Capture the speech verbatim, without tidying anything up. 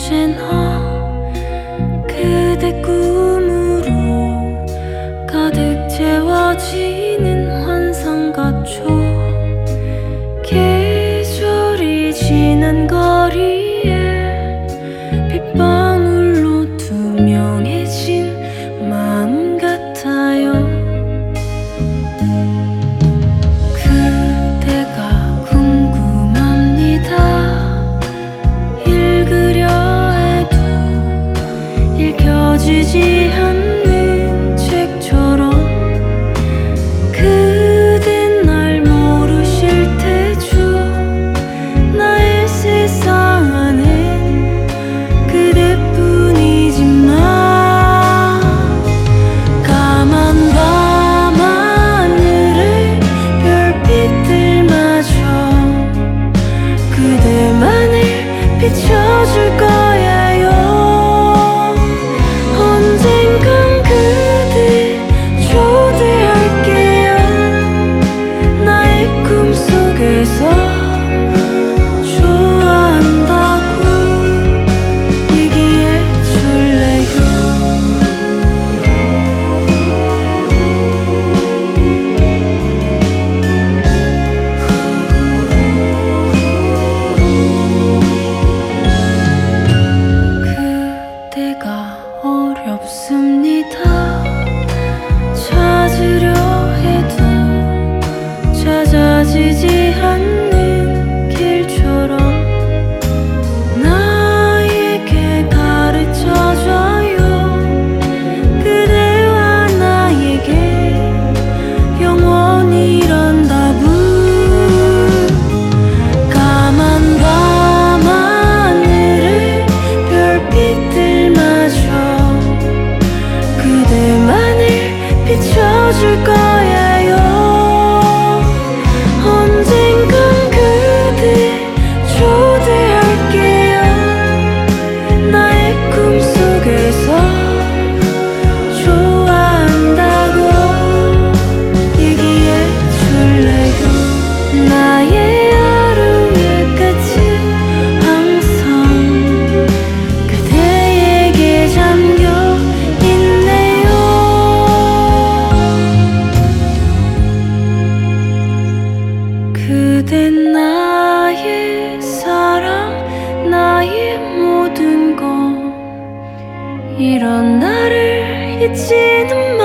언제나 그대 꿈으로 가득 채워지는 환상 같죠. 계절이 지난 거리에 빗방울로 투명해진 마음 같아요. 그대가 궁금합니다. 읽으려 해도 읽혀지지 않는 책처럼 그댄 날 모르실 테죠. 나의 세상 안엔 그대뿐이지만 까만 밤 하늘의 별빛들마저 그대만을 비춰줄 거예요. 언젠간 그대 초대할게요. 나의 꿈속에서 좋아한다고 얘기해 줄래요? 그대가 어렵습니다. 찾으려 해도 찾아지지 않는 길처럼 나에게 가르쳐줘요. 그대와 나에게 영원이란 답은 까만 밤 하늘의 별빛들마저 그대만을 비춰줄 거예요. 언젠간 그대 초대할게요. 나의 꿈속에서 좋아한다고 얘기해 줄래요? 나의 하루의 끝은 항상 그대에게 잠겨 있네요. 그댄 나의 사랑, 나의 모든 것. 이런 나를 잊지는